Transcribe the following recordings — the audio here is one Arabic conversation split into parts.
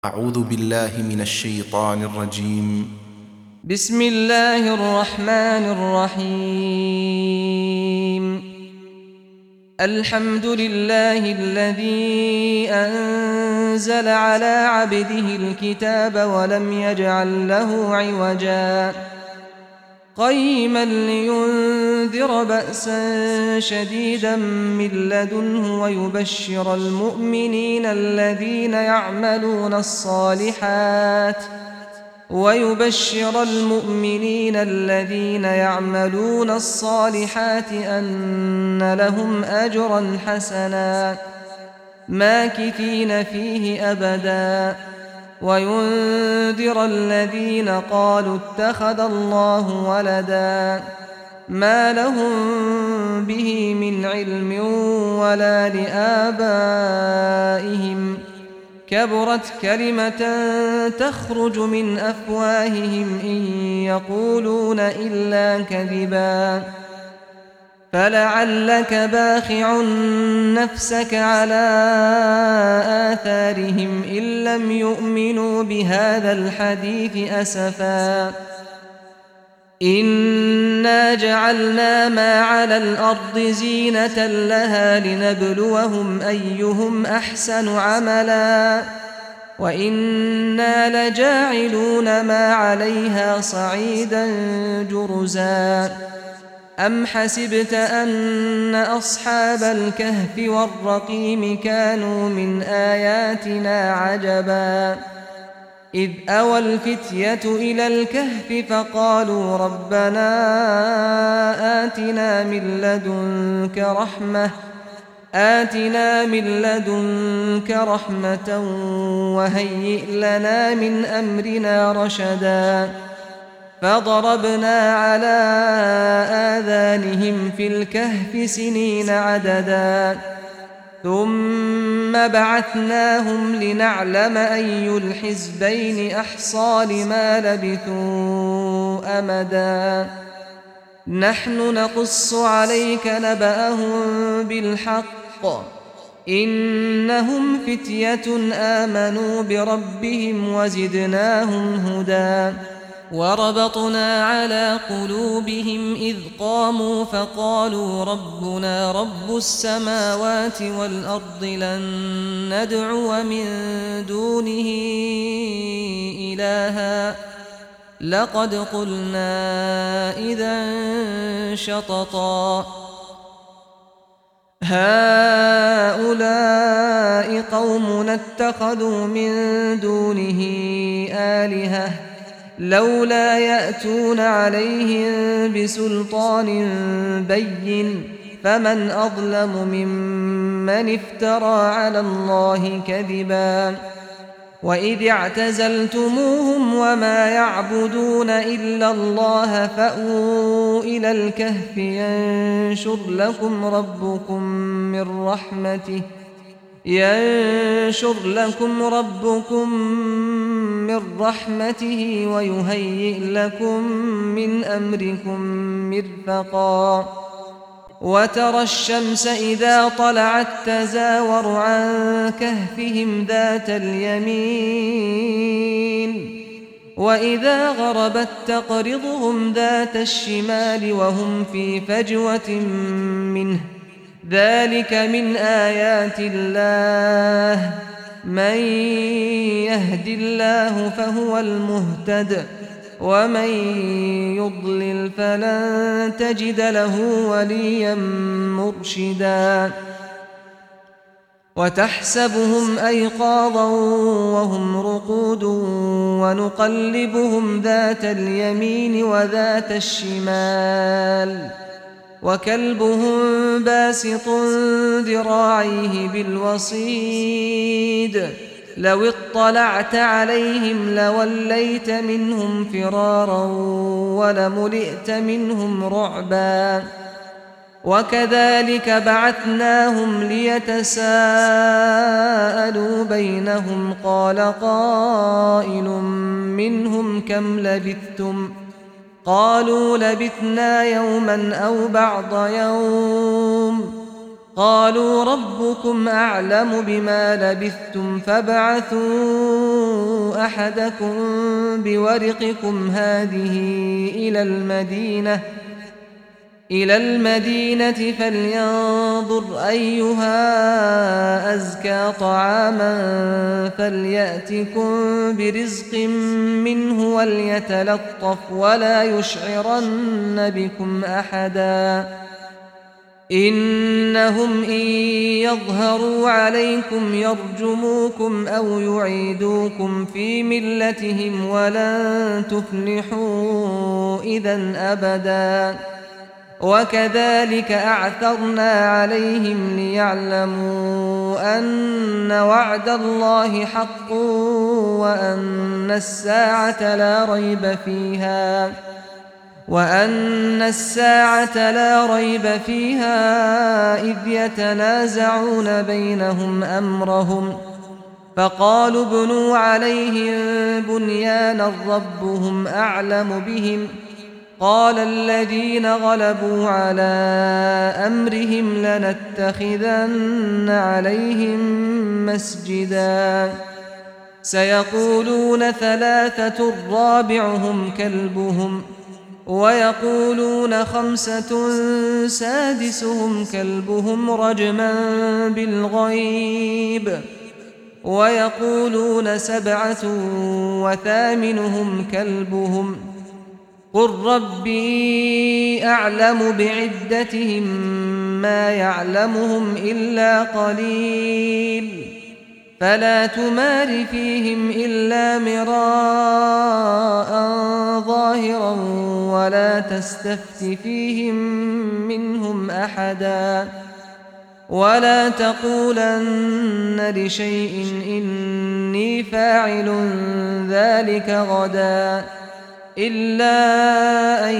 أعوذ بالله من الشيطان الرجيم. بسم الله الرحمن الرحيم. الحمد لله الذي أنزل على عبده الكتاب ولم يجعل له عوجا قيما لينذر بأسا شديدا من لدنه ويبشر المؤمنين الذين يعملون الصالحات أن لهم أجرا حسنا ماكثين فيه أبدا وينذر الذين قالوا اتخذ الله ولدا ما لهم به من علم ولا لآبائهم كبرت كلمة تخرج من أفواههم إن يقولون إلا كذبا فلعلك باخع نفسك على آثارهم إن لم يؤمنوا بهذا الحديث أسفا إنا جعلنا ما على الأرض زينة لها لنبلوهم أيهم أحسن عملا وإنا لجاعلون ما عليها صعيدا جرزا أم حسبت أن أصحاب الكهف والرقيم كانوا من آياتنا عجبا إذ أوى الفتية إلى الكهف فقالوا ربنا آتنا من لدنك رحمة وهيئ لنا من أمرنا رشدا فضربنا على آذانهم في الكهف سنين عددا ثم بعثناهم لنعلم أي الحزبين أحصى لما لبثوا أمدا نحن نقص عليك نبأهم بالحق إنهم فتية آمنوا بربهم وزدناهم هدى وربطنا على قلوبهم إذ قاموا فقالوا ربنا رب السماوات والأرض لن ندعو من دونه إلها لقد قلنا إذا شططا هؤلاء قومنا اتخذوا من دونه آلهة لولا يأتون عليهم بسلطان بين فمن أظلم ممن افترى على الله كذبا وإذ اعتزلتموهم وما يعبدون إلا الله فأووا إلى الكهف ينشر لكم ربكم من رحمته ويهيئ لكم من أمركم مرفقا وترى الشمس إذا طلعت تزاور عن كهفهم ذات اليمين وإذا غربت تقرضهم ذات الشمال وهم في فجوة منه ذلك من آيات الله من يهد الله فهو المهتد ومن يضلل فلن تجد له وليا مرشدا وتحسبهم أيقاظا وهم رقود ونقلبهم ذات اليمين وذات الشمال وكلبهم باسط ذراعيه بالوصيد لو اطلعت عليهم لوليت منهم فرارا ولملئت منهم رعبا وكذلك بعثناهم ليتساءلوا بينهم قال قائل منهم كم لبثتم قالوا لبثنا يوما أو بعض يوم قالوا ربكم أعلم بما لبثتم فابعثوا أحدكم بورقكم هذه إلى المدينة فلينظر أيها أزكى طعاما فليأتكم برزق منه وليتلطف ولا يشعرن بكم أحدا إنهم إن يظهروا عليكم يرجموكم أو يعيدوكم في ملتهم ولن تفلحوا إذا أبدا وكذلك أعثرنا عليهم ليعلموا أن وعد الله حق وأن الساعة لا ريب فيها إذ يتنازعون بينهم أمرهم فقالوا ابنوا عليهم بنيانا ربهم أعلم بهم قال الذين غلبوا على أمرهم لنتخذن عليهم مسجدا سيقولون ثلاثة رابعهم كلبهم ويقولون خمسة سادسهم كلبهم رجما بالغيب ويقولون سبعة وثامنهم كلبهم قل ربي أعلم بعدتهم ما يعلمهم إلا قليل فلا تمار فيهم إلا مراء ظاهرا ولا تستفت فيهم منهم أحدا ولا تقولن لشيء إني فاعل ذلك غدا إلا أن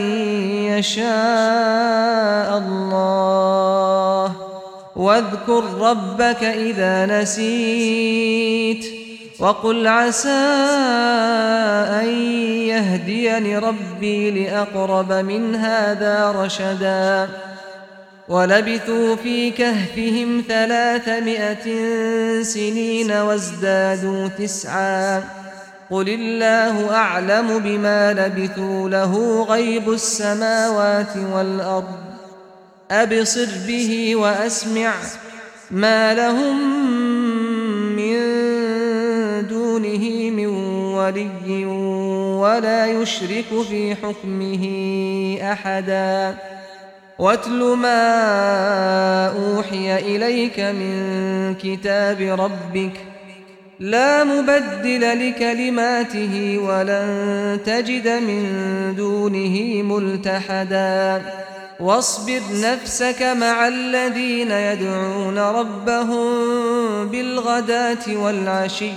يشاء الله واذكر ربك إذا نسيت وقل عسى أن يهديني ربي لأقرب من هذا رشدا ولبثوا في كهفهم 300 سنين وازدادوا 9 قل الله أعلم بما لبثوا له غيب السماوات والأرض أبصر به وأسمع ما لهم من دونه من ولي ولا يشرك في حكمه أحدا واتل ما أوحي إليك من كتاب ربك لا مبدل لكلماته ولن تجد من دونه ملتحدا واصبر نفسك مع الذين يدعون ربهم بالغداة والعشي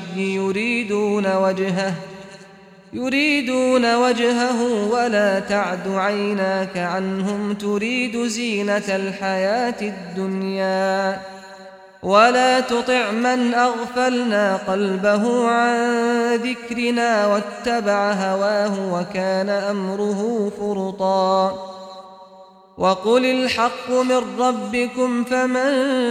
يريدون وجهه ولا تعد عيناك عنهم تريد زينة الحياة الدنيا ولا تطع من أغفلنا قلبه عن ذكرنا واتبع هواه وكان أمره فرطا وقل الحق من ربكم فمن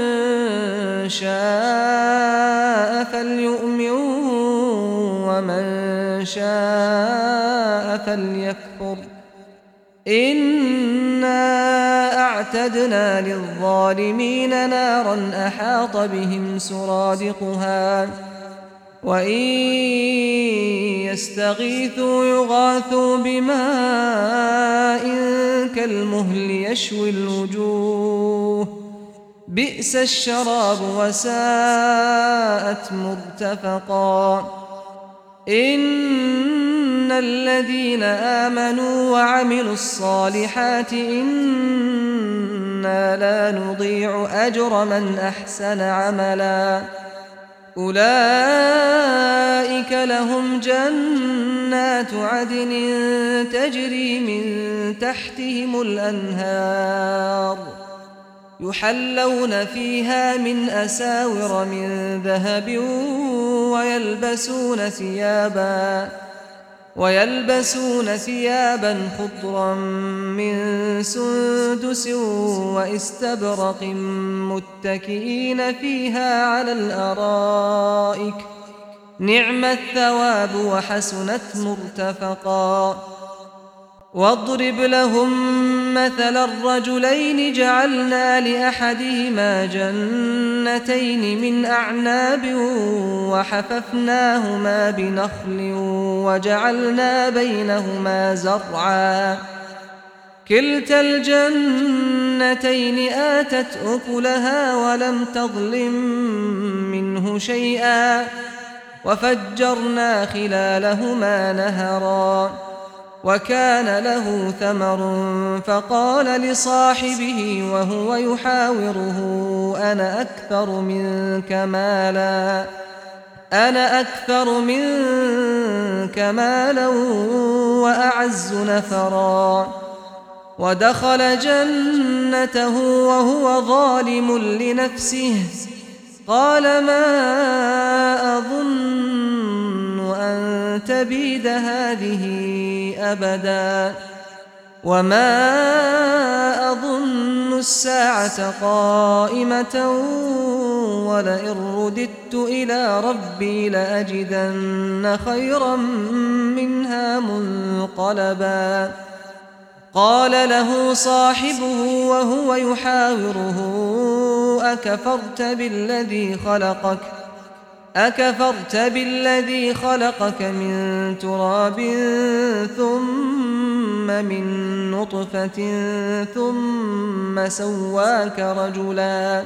شاء فليؤمن ومن شاء فليكفر إنا أعتدنا للظالمين نارا أحاط بهم سرادقها وإن يستغيثوا يغاثوا بماء كالمهل يشوي الوجوه بئس الشراب وساءت مرتفقا إن الذين آمنوا وعملوا الصالحات إنا لا نضيع أجر من أحسن عملا أولئك لهم جنات عدن تجري من تحتهم الأنهار يحلون فيها من أساور من ذهب ويلبسون ثيابا خضرا من سندس واستبرق متكئين فيها على الأرائك نعم الثواب وحسنت مرتفقا واضرب لهم مثل الرجلين جعلنا لأحدهما جنتين من أعناب وحففناهما بنخل وجعلنا بينهما زرعا كلتا الجنتين آتت أكلها ولم تظلم منه شيئا وفجرنا خلالهما نهرا وكان له ثمر فقال لصاحبه وهو يحاوره أنا أكثر منك مالا وأعز نفرا ودخل جنته وهو ظالم لنفسه قال ما أظن أن تبيد هذه أبدا وما أظن الساعة قائمة ولئن رددت إلى ربي لأجدن خيرا منها منقلبا قال له صاحبه وهو يحاوره أكفرت بالذي خلقك من تراب ثم من نطفة ثم سواك رجلا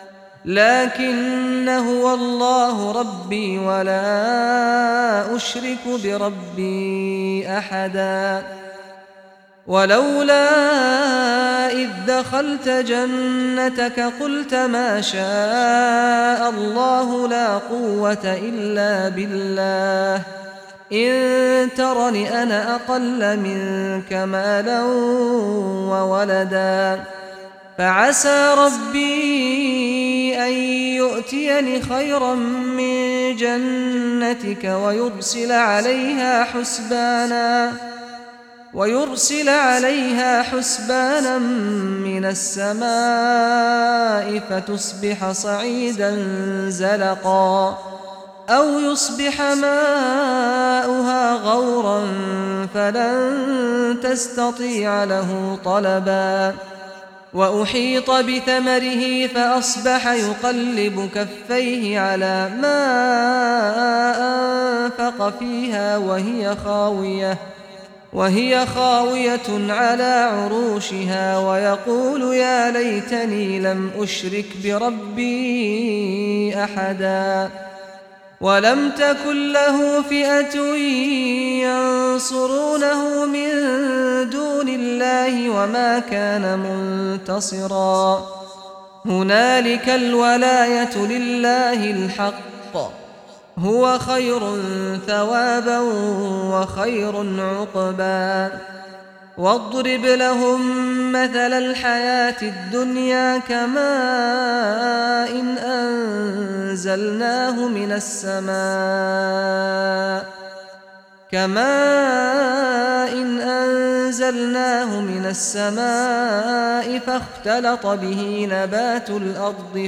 لكن هو الله ربي ولا أشرك بربي أحدا ولولا إذ دخلت جنتك قلت ما شاء الله لا قوة إلا بالله إن ترني أنا أقل منك مالا وولدا فعسى ربي أن يؤتيني خيرا من جنتك ويرسل عليها حسبانا من السماء فتصبح صعيدا زلقا أو يصبح ماؤها غورا فلن تستطيع له طلبا وأحيط بثمره فأصبح يقلب كفيه على ما أنفق فيها وهي خاوية على عروشها ويقول يا ليتني لم أشرك بربي أحدا ولم تكن له فئة ينصرونه من دون الله وما كان منتصرا هنالك الولاية لله الحق هو خير ثوابا وخير عقبا واضرب لهم مثل الحياة الدنيا كماء أنزلناه من السماء فاختلط به نبات الأرض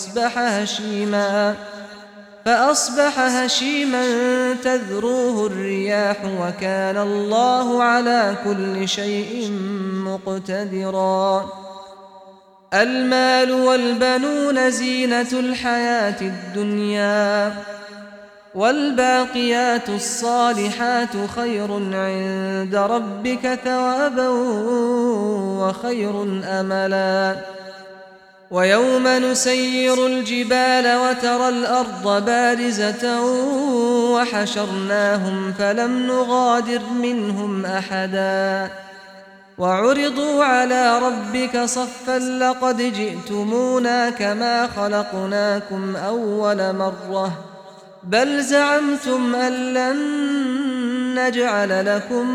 فأصبح هشيما تذروه الرياح وكان الله على كل شيء مقتدرا المال والبنون زينة الحياة الدنيا والباقيات الصالحات خير عند ربك ثوابا وخير أملا ويوم نسير الجبال وترى الأرض بارزة وحشرناهم فلم نغادر منهم أحدا وعرضوا على ربك صفا لقد جئتمونا كما خلقناكم أول مرة بل زعمتم أن لن نجعل لكم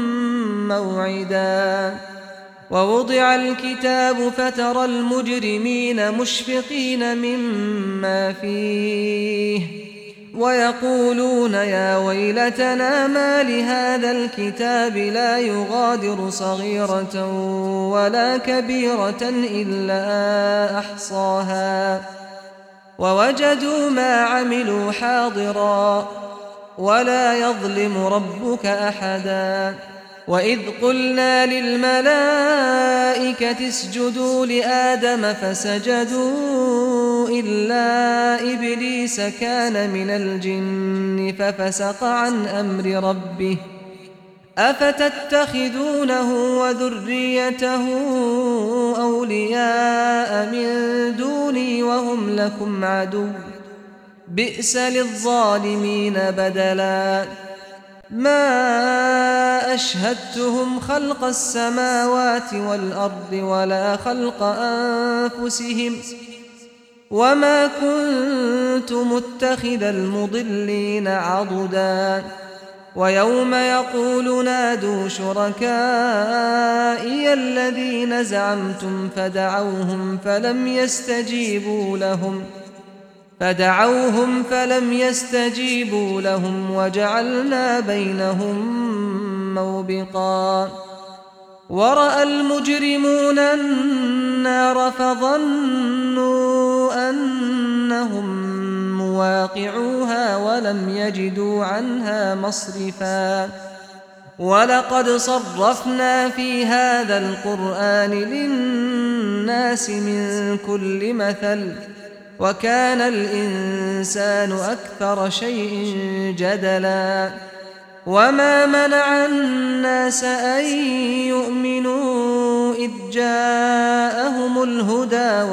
موعدا ووضع الكتاب فترى المجرمين مشفقين مما فيه ويقولون يا ويلتنا ما لهذا الكتاب لا يغادر صغيرة ولا كبيرة إلا أحصاها ووجدوا ما عملوا حاضرا ولا يظلم ربك أحدا وإذ قلنا للملائكة اسجدوا لآدم فسجدوا إلا إبليس كان من الجن ففسق عن أمر ربه أفتتخذونه وذريته أولياء من دوني وهم لكم عدو بئس للظالمين بدلا ما أشهدتهم خلق السماوات والأرض ولا خلق أنفسهم وما كنت متخذ المضلين عضدا ويوم يقول نادوا شركائي الذين زعمتم فدعوهم فلم يستجيبوا لهم وجعلنا بينهم موبقا ورأى المجرمون النار فظنوا أنهم مواقعوها ولم يجدوا عنها مصرفا ولقد صرفنا في هذا القرآن للناس من كل مثل وكان الإنسان أكثر شيء جدلا وما منع الناس أن يؤمنوا إذ جاءهم الهدى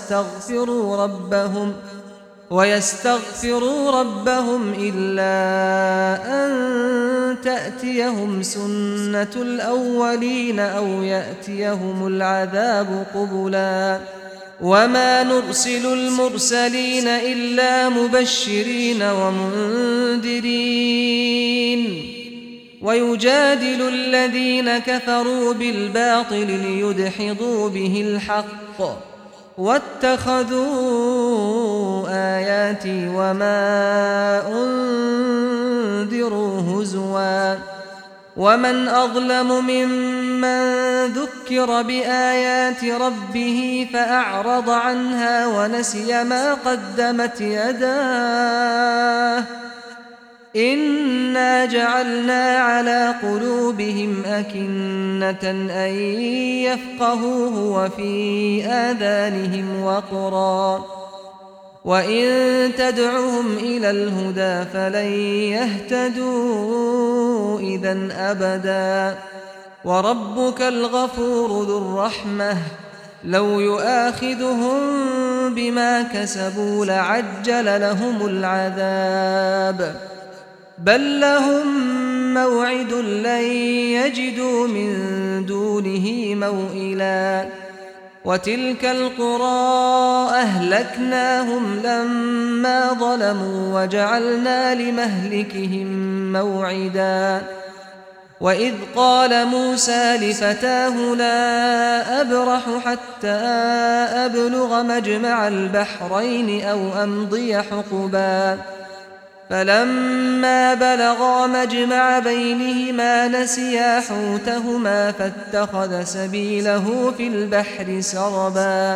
ويستغفروا ربهم إلا أن تأتيهم سنة الأولين أو يأتيهم العذاب قبلا وما نرسل المرسلين إلا مبشرين ومنذرين ويجادل الذين كفروا بالباطل ليدحضوا به الحق واتخذوا آياتي وما أنذروا هزوا ومن أظلم ممن ذكر بآيات ربه فأعرض عنها ونسي ما قدمت يداه إنا جعلنا على قلوبهم أكنة أن يفقهوه وفي آذانهم وقرا وإن تدعهم إلى الهدى فلن يهتدوا إذا أبدا وربك الغفور ذو الرحمة لو يؤاخذهم بما كسبوا لعجل لهم العذاب بل لهم موعد لن يجدوا من دونه موئلا وتلك القرى أهلكناهم لما ظلموا وجعلنا لمهلكهم موعدا وإذ قال موسى لفتاه لا أبرح حتى أبلغ مجمع البحرين أو أمضي حقبا فلما بلغا مجمع بينهما نسيا حوتهما فاتخذ سبيله في البحر سربا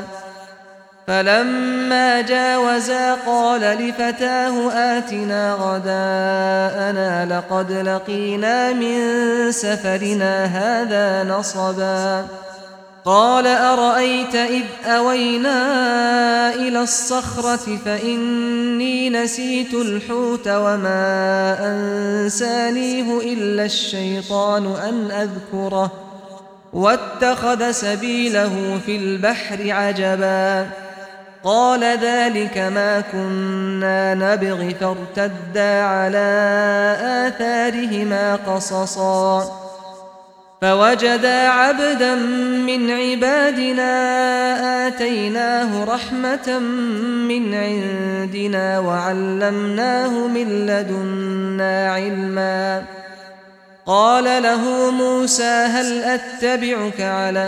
فلما جاوزا قال لفتاه آتنا غداءنا لقد لقينا من سفرنا هذا نصبا قال أرأيت إذ أوينا إلى الصخرة فإني نسيت الحوت وما أنسانيه إلا الشيطان أن أذكره واتخذ سبيله في البحر عجبا قال ذلك ما كنا نبغ فارتدا على آثارهما قصصا فوجدا عبدا من عبادنا آتيناه رحمة من عندنا وعلمناه من لدنا علما قال له موسى هل أتبعك على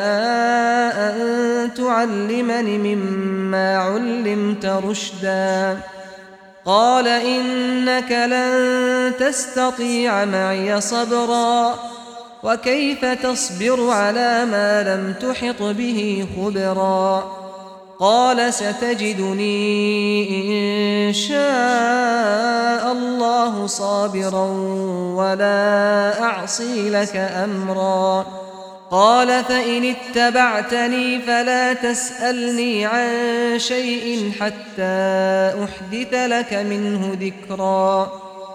أن تعلمني مما علمت رشدا قال إنك لن تستطيع معي صبرا وكيف تصبر على ما لم تحط به خبرا قال ستجدني إن شاء الله صابرا ولا أعصي لك أمرا قال فإن اتبعتني فلا تسألني عن شيء حتى أحدث لك منه ذكرا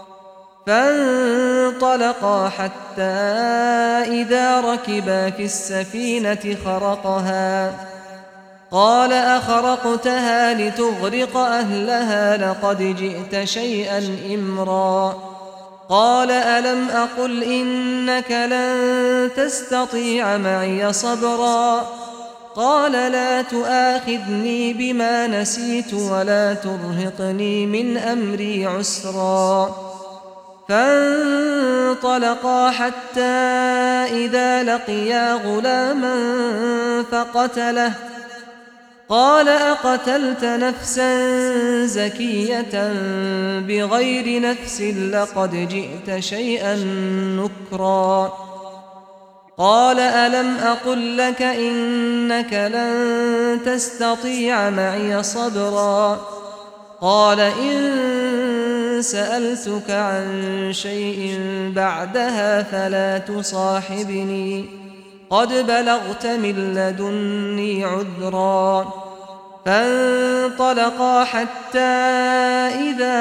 فانطلقا حتى إذا ركبا في السفينة خرقها قال أخرقتها لتغرق أهلها لقد جئت شيئا إمرا قال ألم أقل إنك لن تستطيع معي صبرا قال لا تؤاخذني بما نسيت ولا ترهقني من أمري عسرا فانطلقا حتى إذا لقيا غلاما فقتله قال أقتلت نفسا زكية بغير نفس لقد جئت شيئا نكرا قال ألم أقل لك إنك لن تستطيع معي صبرا قال إن سألتك عن شيء بعدها فلا تصاحبني قد بلغت من لدني عذرا فانطلقا حتى إذا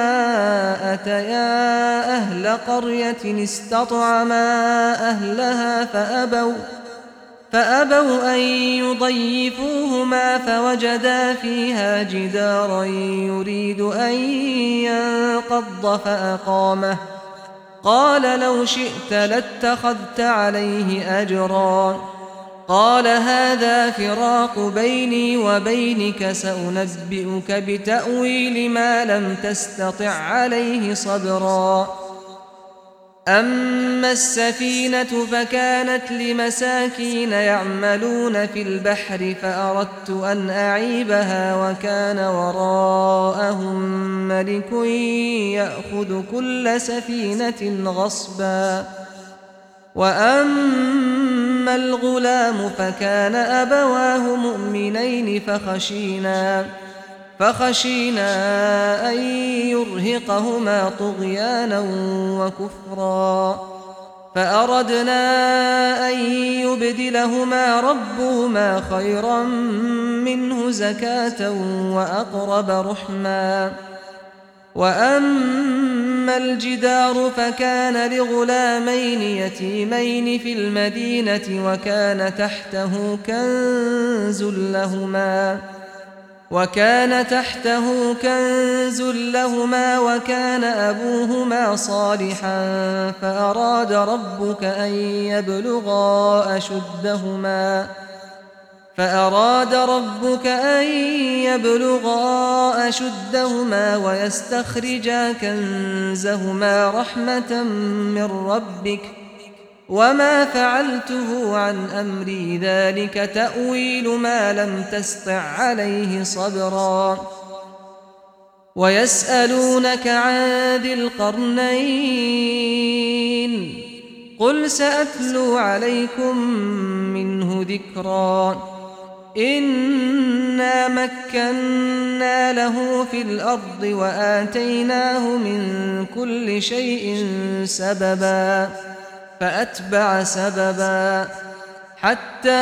أتيا أهل قرية استطعما أهلها فأبوا أن يضيفوهما فوجدا فيها جدارا يريد أن ينقض فأقامه قال لو شئت لاتخذت عليه أجرا قال هذا فراق بيني وبينك سأنبئك بتأويل ما لم تستطع عليه صبرا أما السفينة فكانت لمساكين يعملون في البحر فأردت أن أعيبها وكان وراءهم ملك يأخذ كل سفينة غصبا وأما الغلام فكان أبواه مؤمنين فخشينا أن يرهقهما طغيانا وكفرا فأردنا أن يبدلهما ربهما خيرا منه زكاة وأقرب رحما وأما الجدار فكان لغلامين يتيمين في المدينة وكان تحته كنز لهما وكان أبوهما صالحا فأراد ربك أن يبلغا أشدهما ويستخرجا كنزهما رحمة من ربك وما فعلته عن أمري ذلك تأويل ما لم تسطع عليه صبرا ويسألونك عن ذي القرنين قل سأتلو عليكم منه ذكرا إنا مكنا له في الأرض وآتيناه من كل شيء سببا فأتبع سببا حتى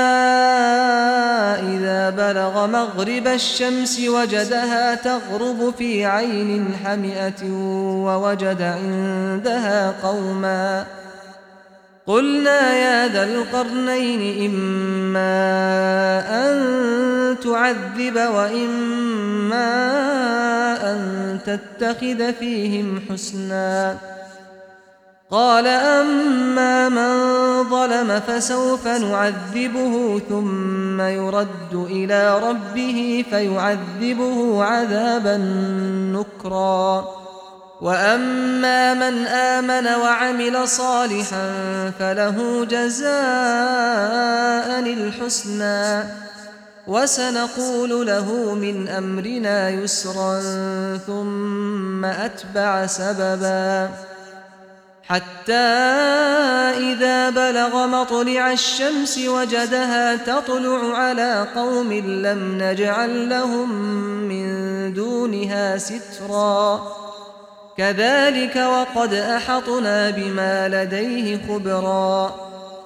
إذا بلغ مغرب الشمس وجدها تغرب في عين حمئة ووجد عندها قوما قلنا يا ذا القرنين إما أن تعذب وإما أن تتخذ فيهم حسنا قال أما من ظلم فسوف نعذبه ثم يرد إلى ربه فيعذبه عذابا نكرا وأما من آمن وعمل صالحا فله جزاء الحسنى وسنقول له من أمرنا يسرا ثم أتبع سببا حتى إذا بلغ مطلع الشمس وجدها تطلع على قوم لم نجعل لهم من دونها سترا كذلك وقد أحطنا بما لديه خبرا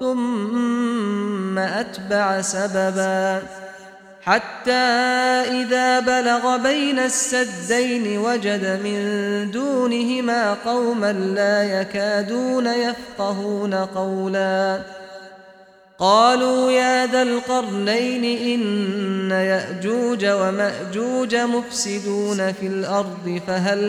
ثم أتبع سببا حتى إذا بلغ بين السدين وجد من دونهما قوما لا يكادون يفقهون قولا قالوا يا ذا القرنين إن يأجوج ومأجوج مفسدون في الأرض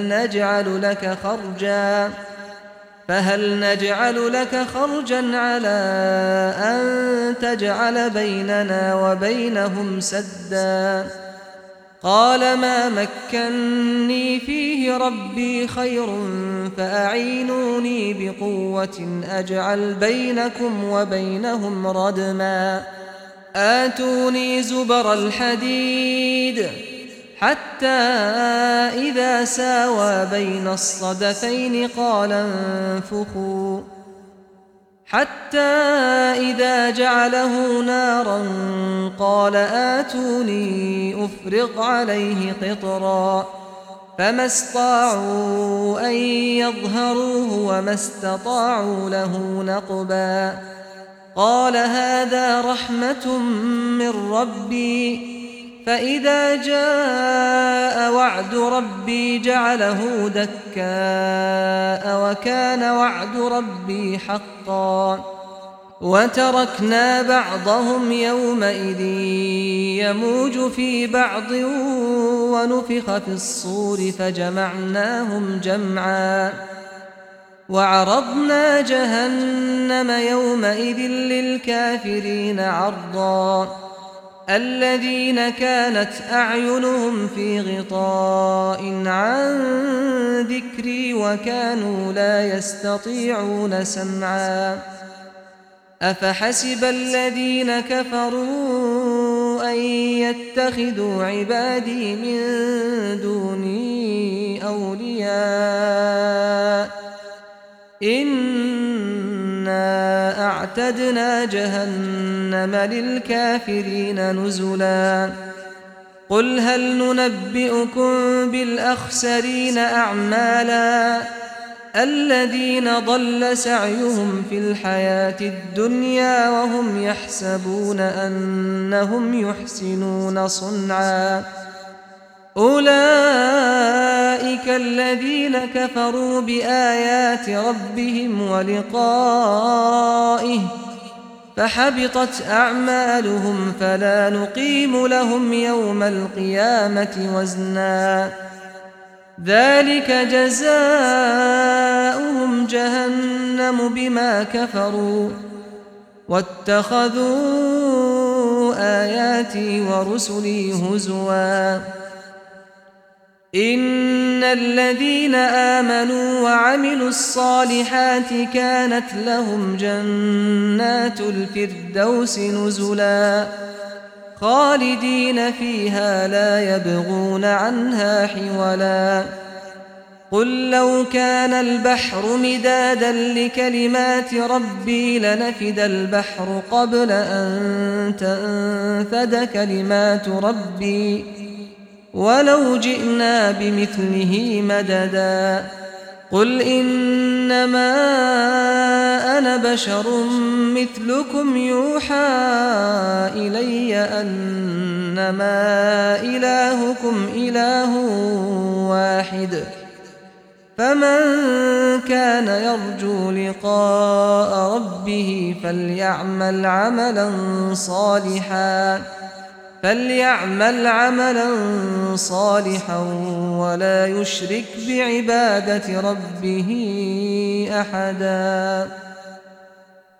فهل نجعل لك خرجا على أن تجعل بيننا وبينهم سدا قال ما مكني فيه ربي خير فأعينوني بقوة أجعل بينكم وبينهم ردما آتوني زبر الحديد حتى إذا ساوى بين الصدفين قال انفخوا حتى إذا جعله نارا قال آتوني أفرغ عليه قطرا فما استطاعوا أن يظهروه وما استطاعوا له نقبا قال هذا رحمة من ربي فإذا جاء وعد ربي جعله دكاء وكان وعد ربي حقا وتركنا بعضهم يومئذ يموج في بعض ونفخ في الصور فجمعناهم جمعا وعرضنا جهنم يومئذ للكافرين عرضا الذين كانت أعينهم في غطاء عن ذكري وكانوا لا يستطيعون سمعا أفحسب الذين كفروا أن يتخذوا عبادي من دوني أولياء إنا أعتدنا جهنم للكافرين نزلا قل هل ننبئكم بالأخسرين أعمالا الذين ضل سعيهم في الحياة الدنيا وهم يحسبون أنهم يحسنون صنعا أولئك الذين كفروا بآيات ربهم ولقائه فحبطت أعمالهم فلا نقيم لهم يوم القيامة وزنا ذلك جزاؤهم جهنم بما كفروا واتخذوا آياتي ورسلي هزوا إن الذين آمنوا وعملوا الصالحات كانت لهم جنات الفردوس نزلا خالدين فيها لا يبغون عنها حولا قل لو كان البحر مدادا لكلمات ربي لنفد البحر قبل أن تنفد كلمات ربي ولو جئنا بمثله مددا قل إنما أنا بشر مثلكم يوحى إلي أنما إلهكم إله واحد فمن كان يرجو لقاء ربه فليعمل عملا صالحا ولا يشرك بعبادة ربه أحدا.